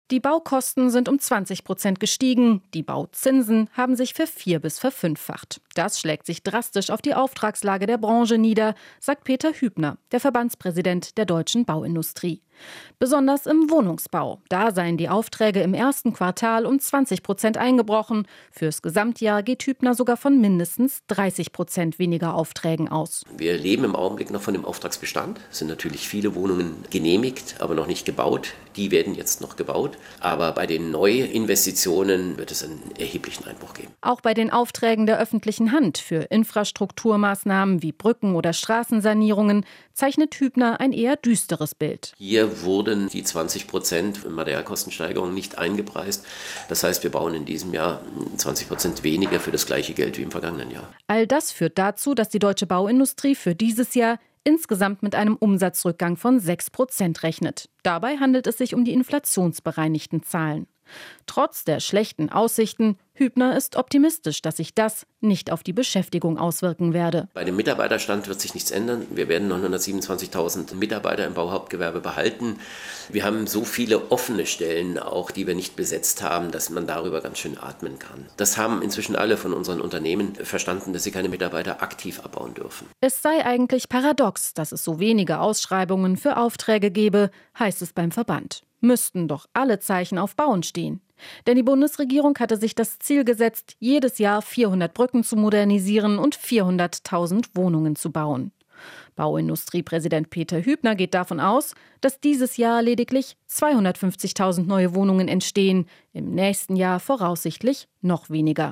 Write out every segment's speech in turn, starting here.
Die Baukosten sind um 20% gestiegen, die Bauzinsen haben sich bis verfünffacht. Das schlägt sich drastisch auf die Auftragslage der Branche nieder, sagt Peter Hübner, der Verbandspräsident der deutschen Bauindustrie. Besonders im Wohnungsbau. Da seien die Aufträge im ersten Quartal um 20% eingebrochen. Fürs Gesamtjahr geht Hübner sogar von mindestens 30% weniger Aufträgen aus. Wir leben im Augenblick noch von dem Auftragsbestand. Es sind natürlich viele Wohnungen genehmigt, aber noch nicht gebaut. Die werden jetzt noch gebaut. Aber bei den Neuinvestitionen wird es einen erheblichen Einbruch geben. Auch bei den Aufträgen der öffentlichen Hand für Infrastrukturmaßnahmen wie Brücken oder Straßensanierungen zeichnet Hübner ein eher düsteres Bild. Hier wurden die 20% Materialkostensteigerung nicht eingepreist. Das heißt, wir bauen in diesem Jahr 20% weniger für das gleiche Geld wie im vergangenen Jahr. All das führt dazu, dass die deutsche Bauindustrie für dieses Jahr insgesamt mit einem Umsatzrückgang von 6% rechnet. Dabei handelt es sich um die inflationsbereinigten Zahlen. Trotz der schlechten Aussichten, Hübner ist optimistisch, dass sich das nicht auf die Beschäftigung auswirken werde. Bei dem Mitarbeiterstand wird sich nichts ändern. Wir werden 927.000 Mitarbeiter im Bauhauptgewerbe behalten. Wir haben so viele offene Stellen auch, die wir nicht besetzt haben, dass man darüber ganz schön atmen kann. Das haben inzwischen alle von unseren Unternehmen verstanden, dass sie keine Mitarbeiter aktiv abbauen dürfen. Es sei eigentlich paradox, dass es so wenige Ausschreibungen für Aufträge gebe, heißt es beim Verband. Müssten doch alle Zeichen auf Bauen stehen. Denn die Bundesregierung hatte sich das Ziel gesetzt, jedes Jahr 400 Brücken zu modernisieren und 400.000 Wohnungen zu bauen. Bauindustriepräsident Peter Hübner geht davon aus, dass dieses Jahr lediglich 250.000 neue Wohnungen entstehen, im nächsten Jahr voraussichtlich noch weniger.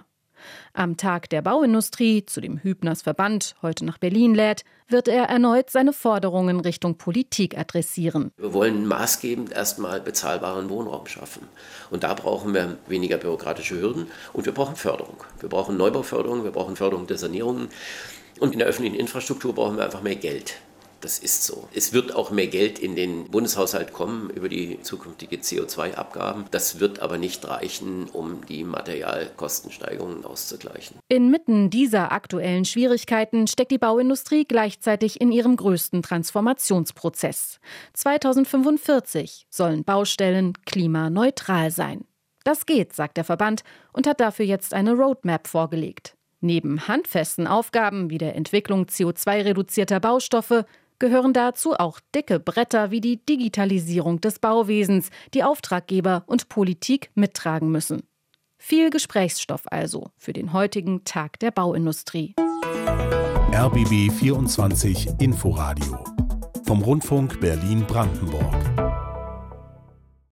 Am Tag der Bauindustrie, zu dem Hübners Verband heute nach Berlin lädt, wird er erneut seine Forderungen Richtung Politik adressieren. Wir wollen maßgebend erstmal bezahlbaren Wohnraum schaffen. Und da brauchen wir weniger bürokratische Hürden und wir brauchen Förderung. Wir brauchen Neubauförderung, wir brauchen Förderung der Sanierungen. Und in der öffentlichen Infrastruktur brauchen wir einfach mehr Geld. Das ist so. Es wird auch mehr Geld in den Bundeshaushalt kommen über die zukünftige CO2-Abgaben. Das wird aber nicht reichen, um die Materialkostensteigerungen auszugleichen. Inmitten dieser aktuellen Schwierigkeiten steckt die Bauindustrie gleichzeitig in ihrem größten Transformationsprozess. 2045 sollen Baustellen klimaneutral sein. Das geht, sagt der Verband und hat dafür jetzt eine Roadmap vorgelegt. Neben handfesten Aufgaben wie der Entwicklung CO2-reduzierter Baustoffe gehören dazu auch dicke Bretter wie die Digitalisierung des Bauwesens, die Auftraggeber und Politik mittragen müssen. Viel Gesprächsstoff also für den heutigen Tag der Bauindustrie. RBB 24 Inforadio vom Rundfunk Berlin-Brandenburg.